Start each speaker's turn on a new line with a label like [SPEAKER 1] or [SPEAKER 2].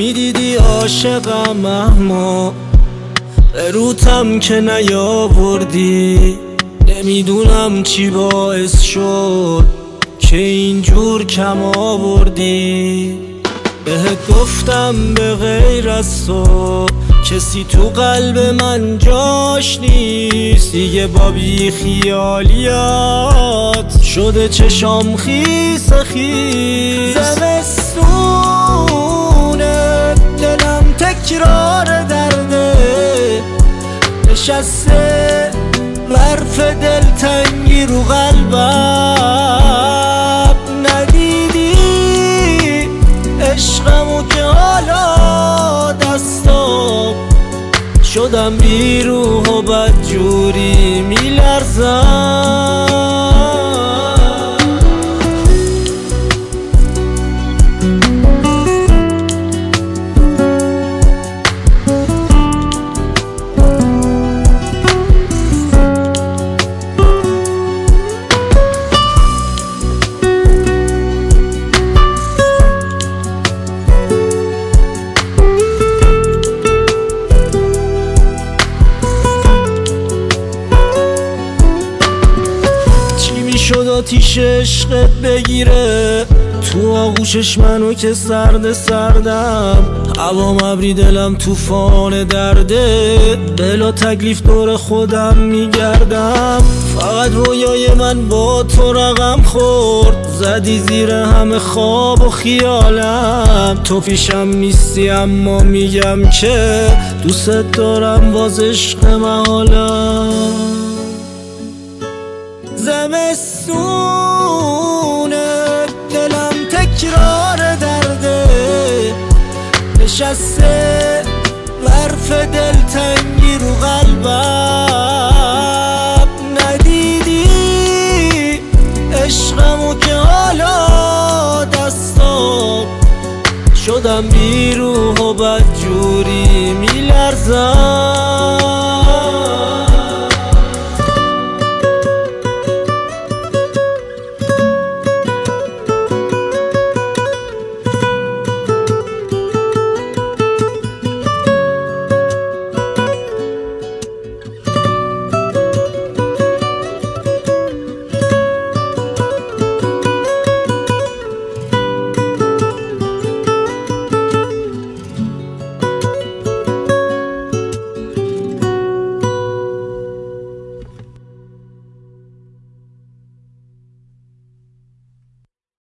[SPEAKER 1] میدیدی عاشقم اما روتم که نیاوردی. نمیدونم چی باعث شد که اینجور کم آوردی. بهت گفتم به غیر از تو کسی تو قلب من جاش نیست. دیگه با بی خیالیات شده چشام خیس خیس. زمستونه دلم تکرار درده، نشسته برف دلتنگی رو قلبم. ندیدی عشقمو که حالا دستام شدم بی روح و بدجوری میلرزم. شد آتیش عشقت بگیره تو آغوشش منو که سردم. هوام ابری دلم توفان درده، بلا تکلیف دور خودم میگردم. فقط رویای من با تو رقم خورد، زدی زیر همه خواب و خیالم. تو پیشم نیستی اما میگم که دوست دارم باز عشق محالم. زمستونه دلم تکرار درده، نشسته برف دلتنگی رو قلبم. ندیدی عشقمو که حالا دستام شدم بی روح و بدجوری میلرزم.